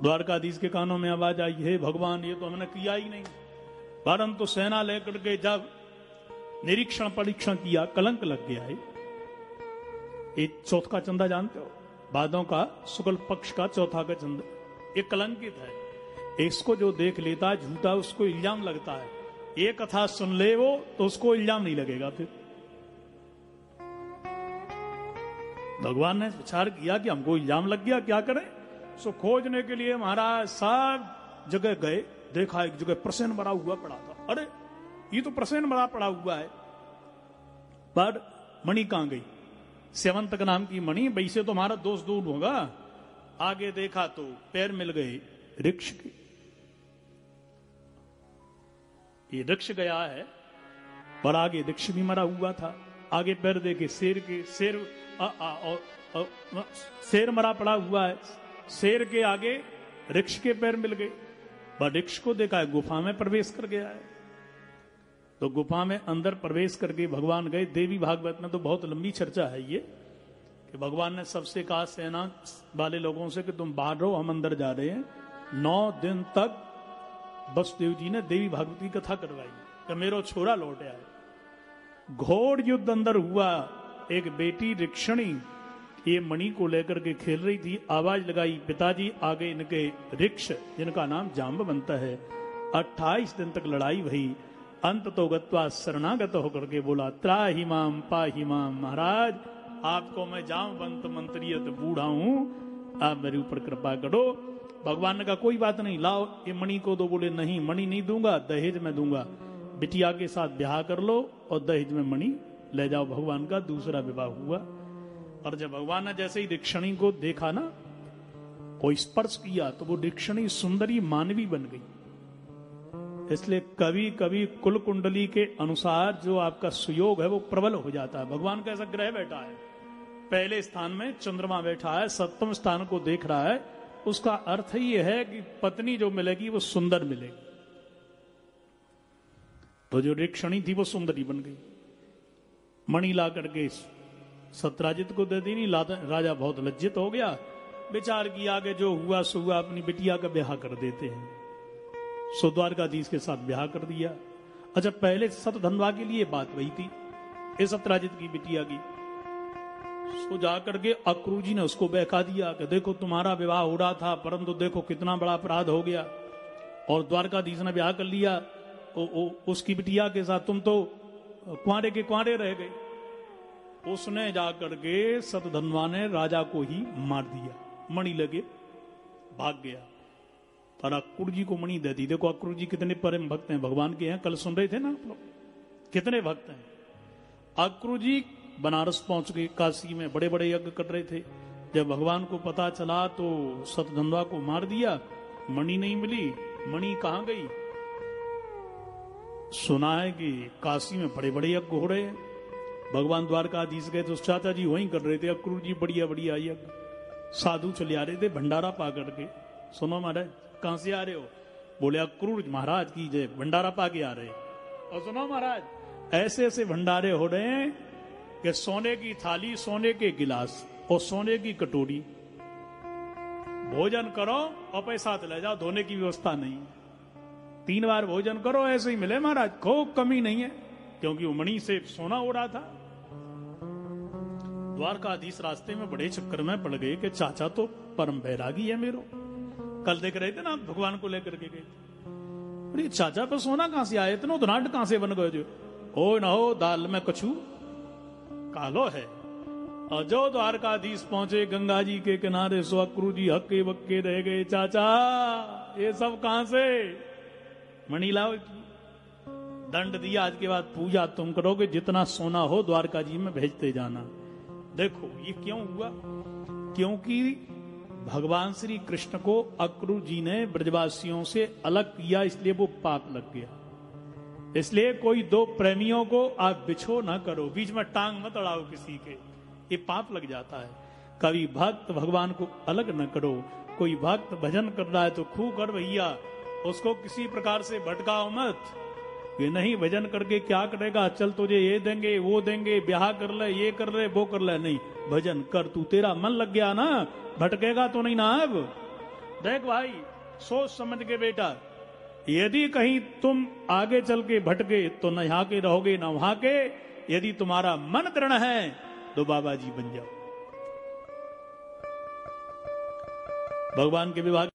द्वारकाधीश के कानों में आवाज आई, हे भगवान ये तो हमने किया ही नहीं, परंतु सेना लेकर के जब निरीक्षण परीक्षण किया कलंक लग गया है। ये चौथ का चंदा जानते हो, भादों का शुक्ल पक्ष का चौथा का चंदा, ये कलंकित है। इसको जो देख लेता है झूठा उसको इल्जाम लगता है, ये कथा सुन ले वो तो उसको इल्जाम नहीं लगेगा। फिर भगवान ने विचार किया कि हमको इल्जाम लग गया, क्या करें। सो खोजने के लिए महाराज सब जगह गए, देखा एक जगह प्रसेन भरा हुआ पड़ा था। अरे ये तो प्रसेन भरा पड़ा हुआ है, पर मणि कहां गई, सेवंतक नाम की मणि, वैसे तो हमारा दोष दूर होगा। आगे देखा तो पैर मिल गए वृक्ष के, ये वृक्ष गया है पर आगे वृक्ष भी मरा हुआ था। आगे पैर देखे शेर के, शेर मरा पड़ा हुआ है, शेर के आगे वृक्ष के पैर मिल गए। वृक्ष को देखा है गुफा में प्रवेश कर गया है, तो गुफा में अंदर प्रवेश करके भगवान गए। देवी भागवत में तो बहुत लंबी चर्चा है ये, कि भगवान ने सबसे कहा सेना वाले लोगों से कि तुम बाहर रहो, हम अंदर जा रहे हैं। 9 दिन तक वसुदेव जी ने देवी भागवत की कथा करवाई कि मेरो छोरा लौट आया। घोर युद्ध अंदर हुआ। एक बेटी ऋक्षणी ये मणि को लेकर के खेल रही थी, आवाज लगाई, पिताजी आगे इनके ऋक्ष जिनका नाम जाम्बवंत है। 28 दिन तक लड़ाई हुई, अंत तो गत्वा शरणागत होकर के बोला, त्राहि माम पाहि माम, महाराज आपको मैं जाम्बवंत मंत्रियत बूढ़ा हूं, आप मेरे ऊपर कृपा करो। भगवान ने कहा कोई बात नहीं, लाओ ये मणि को दो। बोले नहीं, मणि नहीं दूंगा, दहेज में दूंगा, बिटिया के साथ ब्याह कर लो और दहेज में मणि ले जाओ। भगवान का दूसरा विवाह हुआ। और जब भगवान ने जैसे ही दीक्षणी को देखा ना, कोई स्पर्श किया तो वो दीक्षणी सुंदरी मानवी बन गई। इसलिए कभी कभी कुल कुंडली के अनुसार जो आपका सुयोग है वो प्रबल हो जाता है। भगवान का ऐसा ग्रह बैठा है, पहले स्थान में चंद्रमा बैठा है, 7वें स्थान को देख रहा है, उसका अर्थ ये है कि पत्नी जो मिलेगी वो सुंदर मिलेगी। तो जो दीक्षणी थी वो सुंदरी बन गई। मणि ला करके सत्राजित को दे दी, नहीं राजा बहुत लज्जित हो गया, विचार किया आगे जो हुआ सो हुआ, अपनी बिटिया का ब्याह कर देते हैं। सो द्वारकाधीश के साथ ब्याह कर दिया। अच्छा पहले सतधनवा के लिए बात वही थी, इस सत्राजित की बिटिया की। सो जाकर के अक्रू जी ने उसको बहका दिया कि देखो तुम्हारा विवाह हो रहा था, परंतु देखो कितना बड़ा अपराध हो गया, और द्वारकाधीश ने ब्याह कर लिया उसकी बिटिया के साथ, तुम तो कुंवारे के कुंवारे रह गए। उसने जाकर के सतधनवा ने राजा को ही मार दिया, मणि लगे भाग गया। पर अक्रूर जी को मणि दे दी। देखो अक्रूर जी कितने परम भक्त हैं, भगवान के हैं, कल सुन रहे थे ना आप लोग, कितने भक्त हैं। अक्रूर जी बनारस पहुंच गए, काशी में बड़े बड़े यज्ञ कर रहे थे। जब भगवान को पता चला तो सतधनवा को मार दिया, मणि नहीं मिली। मणि कहां गई? सुना है कि काशी में बड़े बड़े यज्ञ हो रहे हैं। भगवान द्वारकाधीश गए तो चाचा जी वहीं कर रहे थे, अक्रूर जी बढ़िया बढ़िया यज्ञ, साधु चले आ रहे थे भंडारा पा करके। सुनो महाराज कहां से आ रहे हो? बोले अक्रूर महाराज की जय, भंडारा पा के आ रहे। और सुनो महाराज ऐसे ऐसे भंडारे हो रहे हैं कि सोने की थाली, सोने के गिलास और सोने की कटोरी, भोजन करो और पैसा ले जाओ, धोने की व्यवस्था नहीं। 3 बार भोजन करो ऐसे ही मिले महाराज, को कमी नहीं है, क्योंकि वो मणि से सोना हो रहा था। द्वारकाधीश रास्ते में बड़े चक्कर में पड़ गए कि चाचा तो परम बैरागी है मेरो। कल देख रहे थे ना भगवान को लेकर के गए थे, अरे चाचा पे सोना कहां से आए, इतना धनाट कहां से बन गए? जो हो न हो दाल में कछू कालो है। और जो द्वारकाधीश पहुंचे गंगा जी के किनारे, सो अक्रूर जी हक्के बक्के रह गए, चाचा ये सब कहां से? मणि लाओ। दंड दिया, आज के बाद पूजा तुम करोगे, जितना सोना हो द्वारका जी में भेजते जाना। देखो ये क्यों हुआ? क्योंकि भगवान श्री कृष्ण को अक्रूर जी ने ब्रजवासियों से अलग किया, इसलिए वो पाप लग गया। इसलिए कोई दो प्रेमियों को आप बिछो ना करो, बीच में टांग मत अड़ाओ किसी के, ये पाप लग जाता है। कभी भक्त भगवान को अलग न करो। कोई भक्त भजन कर रहा है तो खूब कर भैया, उसको किसी प्रकार से भटकाओ मत। ये नहीं भजन करके क्या करेगा, चल तुझे ये देंगे वो देंगे, ब्याह कर ले, ये कर ले वो कर ले, नहीं भजन कर, तू तेरा मन लग गया ना, भटकेगा तो नहीं ना। अब देख भाई, सोच समझ के बेटा, यदि कहीं तुम आगे चल के भटके तो न यहां के रहोगे न वहां के। यदि तुम्हारा मन दृढ़ है तो बाबा जी बन जाओ। भगवान के विवाह